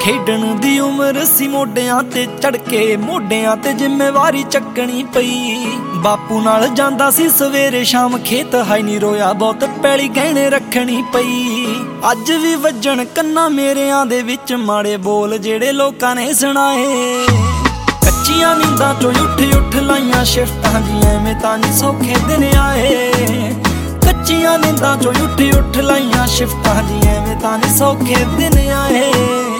ਖੇਡਣ ਦੀ ਉਮਰ ਸੀ ਮੋਢਿਆਂ ਤੇ ਚੜ ਕੇ, ਮੋਢਿਆਂ ਤੇ ਜ਼ਿੰਮੇਵਾਰੀ ਚੱਕਣੀ ਪਈ। ਬਾਪੂ ਨਾਲ ਜਾਂਦਾ ਸੀ ਸਵੇਰੇ ਸ਼ਾਮ ਖੇਤ, ਹਾਈ ਨੀ ਰੋਇਆ ਬਹੁਤ ਪੈਲੀ ਗਹਿਣੇ ਰੱਖਣੀ ਪਈ। ਅੱਜ ਵੀ ਵੱਜਣ ਕੰਨਾਂ ਮੇਰਿਆਂ ਦੇ ਵਿੱਚ ਮਾੜੇ ਬੋਲ ਜਿਹੜੇ ਲੋਕਾਂ ਨੇ ਸੁਣਾਏ। ਕੱਚੀਆਂ ਨੀਂਦਾਂ ਚੋਂ ਉੱਠ ਲਾਈਆਂ ਸ਼ਿਫਟਾਂ ਦੀ, ਐਵੇਂ ਤਾਂ ਨੀ ਸੌਖੇ ਦਿਨ ਆਏ। ਕੱਚੀਆਂ ਨੀਂਦਾਂ ਚੋਂ ਉੱਠ ਲਾਈਆਂ ਸ਼ਿਫਟਾਂ ਦੀ, ਐਵੇਂ ਤਾਂ ਨੀ ਸੌਖੇ ਦਿਨ ਆਏ।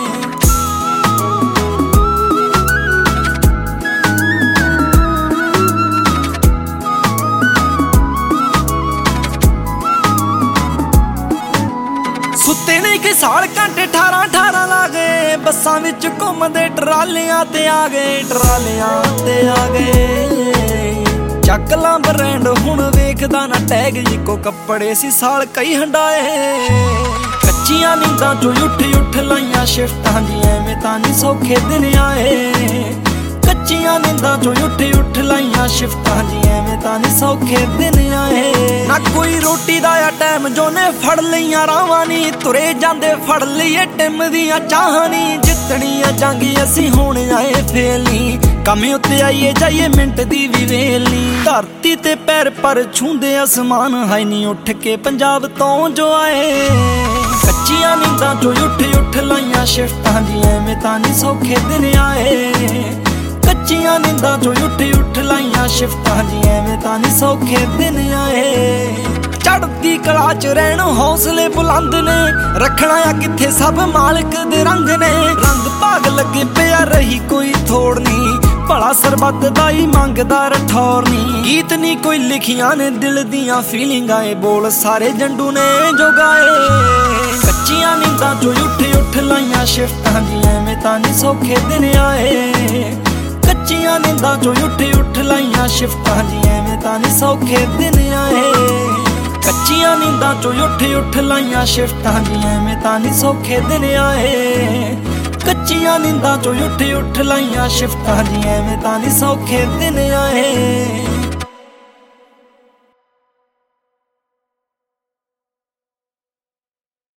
ਸੁੱਤੇ ਨਹੀਂ ਕਿ ਸਾਲ ਘੰਟੇ 18 ਲਾ ਗਏ, ਬੱਸਾਂ ਵਿੱਚ ਘੁੰਮਦੇ ਟਰਾਲਿਆਂ ਤੇ ਆ ਗਏ, ਟਰਾਲਿਆਂ ਤੇ ਆ ਗਏ। ਚੱਕ ਲਾਂ ਬ੍ਰਾਂਡ ਹੁਣ ਵੇਖਦਾ ਨਾ ਟੈਗ, ਇੱਕੋ ਕੱਪੜੇ ਸੀ ਸਾਲ ਕਈ ਹੰਡਾਏ। ਕੱਚੀਆਂ ਨੀਂਦਾਂ ਚੋਂ ਉੱਠ ਲਾਈਆਂ ਸ਼ਿਫਟਾਂ ਦੀ, ਐਵੇਂ ਤਾਂ ਨੀ ਸੌਖੇ ਦਿਨ ਆਏ। ਕੱਚੀਆਂ ਨੀਂਦਾਂ ਚੋਂ ਉੱਠ ਲਾਈਆਂ ਸ਼ਿਫਟਾਂ ਦੀ, ਐਵੇਂ ਤਾਂ ਨੀ ਸੌਖੇ ਦਿਨ ਆਏ। ਨਾ ਕੋਈ ਰੋਟੀ ਦਾ ਆ ਟਾਈਮ ਜੋ ਨੇ ਫੜ ਲਈਆਂ ਰਾਵਾਂ ਨੀ, ਤੁਰੇ ਜਾਂਦੇ ਫੜ ਲਈਏ ਟਿਮ ਦੀਆਂ ਚਾਹਾਂ ਨੀ। ਜਿੱਤਣੀਆਂ ਜੰਗ ਅਸੀਂ ਹੁਣ ਆਏ ਫੇਲ ਨੀ, ਕੰਮ ਉੱਤੇ ਆਈਏ ਜਾਈਏ ਮਿੰਟ ਦੀ ਵੀ ਵੇਲ ਨੀ। ਧਰਤੀ ਤੇ ਪੈਰ ਪਰ ਛੂੰਦੇ ਅਸਮਾਨ, ਹਾਈ ਨੀ ਉੱਠ ਕੇ ਪੰਜਾਬ ਤੋਂ ਜੋ ਆਏ। ਕੱਚੀਆਂ ਨੀਂਦਾਂ ਚੋਂ ਉੱਠ ਲਾਈਆਂ ਸ਼ਿਫਟਾਂ ਦੀ, ਐਵੇਂ ਤਾਂ ਨੀ ਸੌਖੇ ਦਿਨ ਆਏ। ਕੱਚੀਆਂ ਨੀਂਦਾਂ ਚੋਂ ਉੱਠ ਲਾਈਆਂ ਸ਼ਿਫਟਾਂ ਦੀ, ਐਵੇਂ ਤਾਂ ਨੀ ਸੌਖੇ ਦਿਨ ਆਏ। ਚੜ੍ਹਦੀ ਕਲਾ ਚ ਰਹਿਣ ਹੌਸਲੇ ਬੁਲੰਦ ਨੇ, ਰੱਖਣਾ ਆ ਕਿੱਥੇ ਸਭ ਮਾਲਕ ਦੇ ਰੰਗ ਨੇ। ਰੰਗ ਭਾਗ ਲੱਗੇ ਪਿਆ ਰਹੀ ਕੋਈ ਥੋੜ ਨੀ, ਭਲਾ ਸਰਬੱਤ ਦਾ ਹੀ ਮੰਗਦਾ ਰਠੌਰ ਨੀ। ਗੀਤ ਨੀ ਕੋਈ ਲਿਖੀਆਂ ਨੇ ਦਿਲ ਦੀਆਂ ਫੀਲਿੰਗਾਂ, ਏ ਬੋਲ ਸਾਰੇ ਜੰਡੂ ਨੇ ਜੋ ਗਾਏ। ਕੱਚੀਆਂ ਨੀਂਦਾਂ ਚੋਂ ਉੱਠ ਲਾਈਆਂ ਸ਼ਿਫਟਾਂ ਦੀ, ਐਵੇਂ ਤਾਂ ਨੀ ਸੌਖੇ ਦਿਨ ਆਏ। ਕੱਚੀਆਂ ਨੀਂਦਾਂ ਚੋਂ ਉੱਠ ਲਾਈਆਂ ਸ਼ਿਫਟਾਂ ਦੀ, ਐਵੇਂ ਤਾਂ ਨੀ ਸੌਖੇ ਦਿਨ ਆਏ। ਕੱਚੀਆਂ ਨੀਂਦਾਂ ਚੋਂ ਉੱਠ ਲਾਈਆਂ ਸ਼ਿਫਟਾਂ ਦੀ, ਐਵੇਂ ਤਾਂ ਨੀ ਸੌਖੇ ਦਿਨ ਆਏ। ਕੱਚੀਆਂ ਨੀਂਦਾਂ ਚੋਂ ਉੱਠ ਲਾਈਆਂ ਸ਼ਿਫਟਾਂ ਦੀ, ਐਵੇਂ ਤਾਂ ਨੀ ਸੌਖੇ ਦਿਨ ਆਏ।